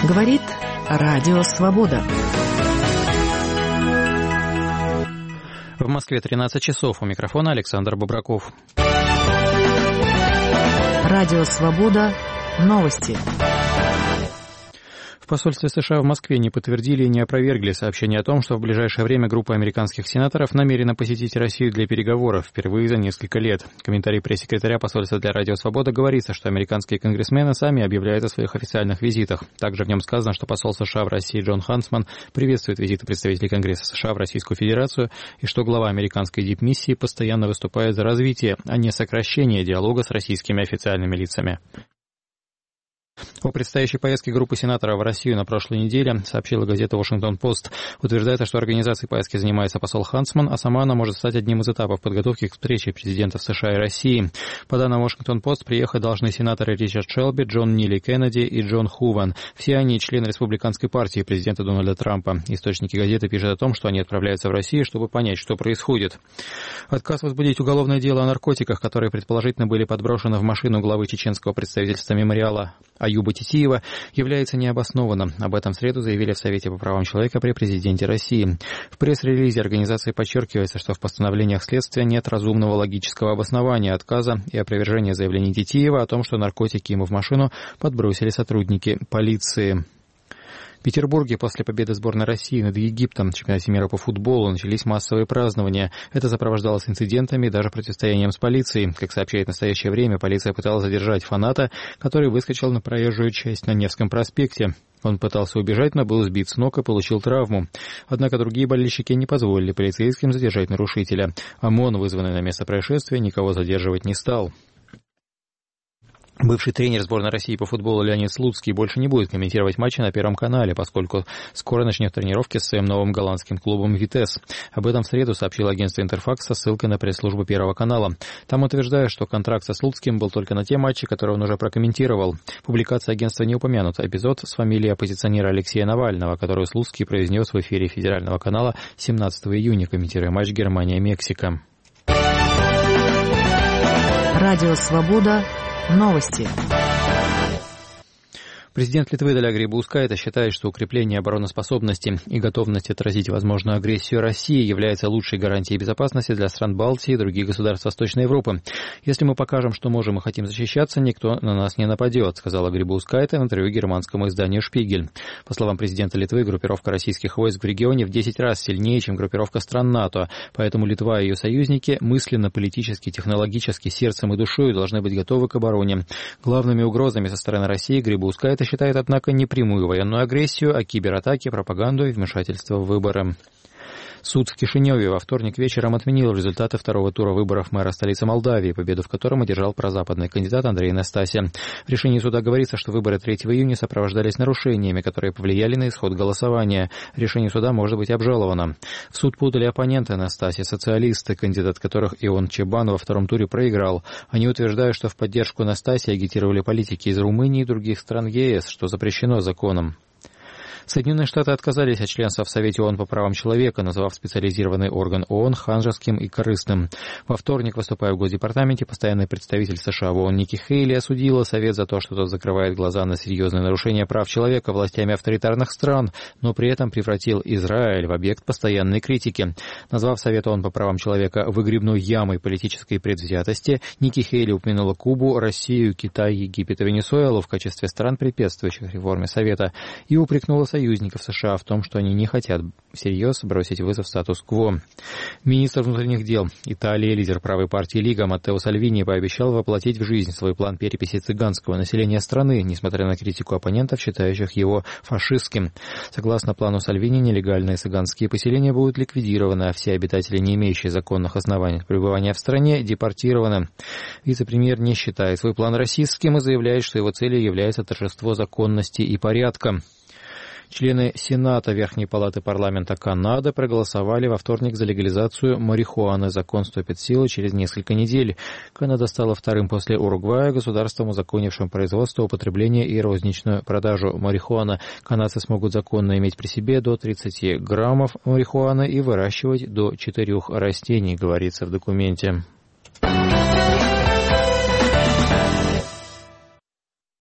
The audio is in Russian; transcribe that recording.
Говорит Радио Свобода. В Москве 13 часов. У микрофона Александр Бобраков. Радио Свобода. Новости. В посольстве США в Москве не подтвердили и не опровергли сообщение о том, что в ближайшее время группа американских сенаторов намерена посетить Россию для переговоров впервые за несколько лет. В комментарии пресс-секретаря посольства для Радио Свобода говорится, что американские конгрессмены сами объявляют о своих официальных визитах. Также в нем сказано, что посол США в России Джон Хантсман приветствует визиты представителей Конгресса США в Российскую Федерацию и что глава американской дипмиссии постоянно выступает за развитие, а не сокращение диалога с российскими официальными лицами. О предстоящей поездке группы сенаторов в Россию на прошлой неделе сообщила газета «Вашингтон-Пост». Утверждается, что организацией поездки занимается посол Хантсман, а сама она может стать одним из этапов подготовки к встрече президентов США и России. По данным «Вашингтон-Пост», приехать должны сенаторы Ричард Шелби, Джон Нили Кеннеди и Джон Хуван. Все они члены республиканской партии президента Дональда Трампа. Источники газеты пишут о том, что они отправляются в Россию, чтобы понять, что происходит. Отказ возбудить уголовное дело о наркотиках, которые предположительно были подброшены в машину главы чеченского представительства «Мемориала» Аюба Титиева, является необоснованным. Об этом в среду заявили в Совете по правам человека при президенте России. В пресс-релизе организации подчеркивается, что в постановлениях следствия нет разумного логического обоснования отказа и опровержения заявлений Титиева о том, что наркотики ему в машину подбросили сотрудники полиции. В Петербурге после победы сборной России над Египтом в чемпионате мира по футболу начались массовые празднования. Это сопровождалось инцидентами и даже противостоянием с полицией. Как сообщает в настоящее время, полиция пыталась задержать фаната, который выскочил на проезжую часть на Невском проспекте. Он пытался убежать, но был сбит с ног и получил травму. Однако другие болельщики не позволили полицейским задержать нарушителя. ОМОН, вызванный на место происшествия, никого задерживать не стал. Бывший тренер сборной России по футболу Леонид Слуцкий больше не будет комментировать матчи на Первом канале, поскольку скоро начнет тренировки с своим новым голландским клубом «Витес». Об этом в среду сообщило агентство «Интерфакс» со ссылкой на пресс-службу Первого канала. Там утверждают, что контракт со Слуцким был только на те матчи, которые он уже прокомментировал. В публикации агентства не упомянут эпизод с фамилией оппозиционера Алексея Навального, которую Слуцкий произнес в эфире федерального канала 17 июня, комментируя матч Германия-Мексика. Радио «Свобода». Новости. Президент Литвы Даля Грибаускайте считает, что укрепление обороноспособности и готовность отразить возможную агрессию России является лучшей гарантией безопасности для стран Балтии и других государств Восточной Европы. «Если мы покажем, что можем и хотим защищаться, никто на нас не нападет», сказала Грибаускайте в интервью германскому изданию «Шпигель». По словам президента Литвы, группировка российских войск в регионе в 10 раз сильнее, чем группировка стран НАТО, поэтому Литва и ее союзники мысленно, политически, технологически, сердцем и душой должны быть готовы к обороне. Главными угрозами со стороны России Грибаускайте считает, однако, не прямую военную агрессию, а кибератаки, пропаганду и вмешательство в выборы. Суд в Кишиневе во вторник вечером отменил результаты второго тура выборов мэра столицы Молдавии, победу в котором одержал прозападный кандидат Андрей Настасья. В решении суда говорится, что выборы 3 июня сопровождались нарушениями, которые повлияли на исход голосования. Решение суда может быть обжаловано. В суд подали оппоненты Настасьи, социалисты, кандидат которых Ион Чебан во втором туре проиграл. Они утверждают, что в поддержку Настасьи агитировали политики из Румынии и других стран ЕС, что запрещено законом. Соединенные Штаты отказались от членства в Совете ООН по правам человека, назвав специализированный орган ООН ханжеским и корыстным. Во вторник, выступая в Госдепартаменте, постоянный представитель США в ООН Ники Хейли осудила Совет за то, что тот закрывает глаза на серьезные нарушения прав человека властями авторитарных стран, но при этом превратил Израиль в объект постоянной критики. Назвав Совет ООН по правам человека выгребной ямой политической предвзятости, Ники Хейли упомянула Кубу, Россию, Китай, Египет и Венесуэлу в качестве стран, препятствующих реформе Совета, и упрекнула союзников США в том, что они не хотят всерьез бросить вызов статус-кво. Министр внутренних дел Италии, лидер правой партии Лига Маттео Сальвини пообещал воплотить в жизнь свой план переписи цыганского населения страны, несмотря на критику оппонентов, считающих его фашистским. Согласно плану Сальвини, нелегальные цыганские поселения будут ликвидированы, а все обитатели, не имеющие законных оснований пребывания в стране, депортированы. Вице-премьер не считает свой план расистским и заявляет, что его целью является торжество законности и порядка. Члены Сената Верхней палаты парламента Канады проголосовали во вторник за легализацию марихуаны. Закон вступит в силу через несколько недель. Канада стала вторым после Уругвая государством, узаконившим производство, употребление и розничную продажу марихуаны. Канадцы смогут законно иметь при себе до 30 граммов марихуаны и выращивать до 4 растений, говорится в документе.